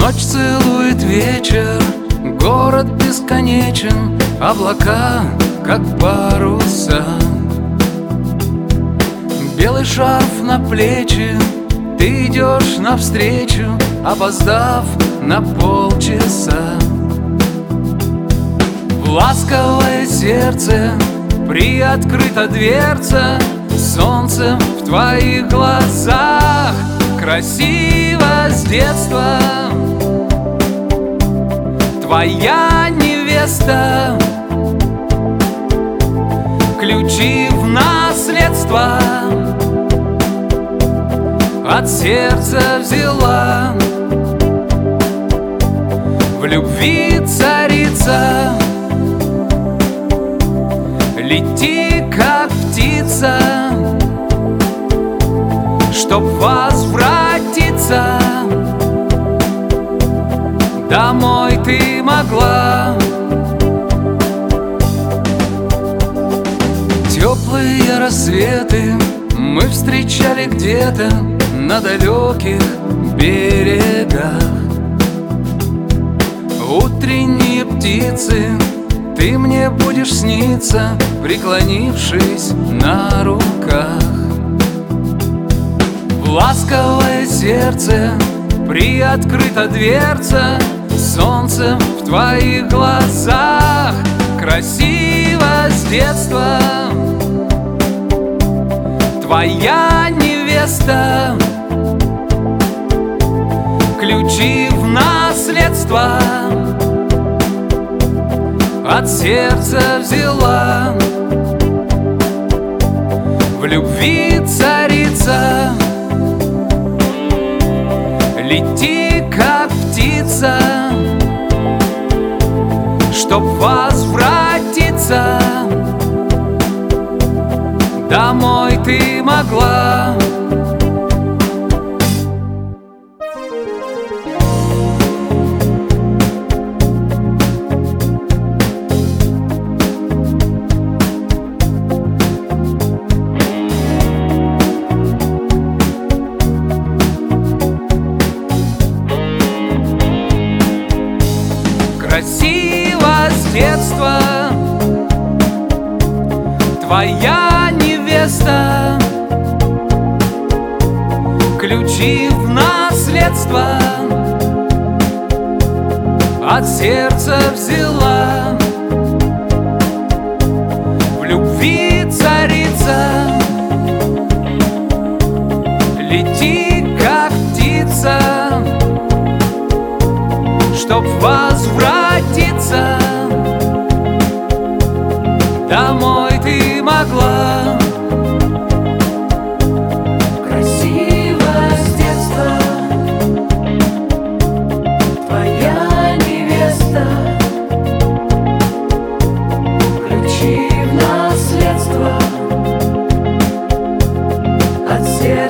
Ночь целует вечер, город бесконечен, облака, как паруса. Белый шарф на плечи, ты идешь навстречу, опоздав на полчаса. В ласковое сердце приоткрыта дверца, солнцем в твоих глазах красиво с детства. Твоя невеста ключи в наследство от сердца взяла. В любви царица, лети как птица, чтоб возвратиться домой ты могла. Теплые рассветы мы встречали где-то на далеких берегах. Утренние птицы, ты мне будешь сниться, преклонившись на руках. В ласковое сердце приоткрыта дверца, солнцем в твоих глазах красиво с детства. Твоя невеста ключи в наследство от сердца взяла. В любви царица, лети как птица, чтоб возвратиться домой ты могла. Красиво с детства твоя невеста ключи в наследство от сердца взяла. В любви царица, лети как птица, чтоб возвратиться домой ты могла. Красиво с детства твоя невеста ключи в наследство от сердца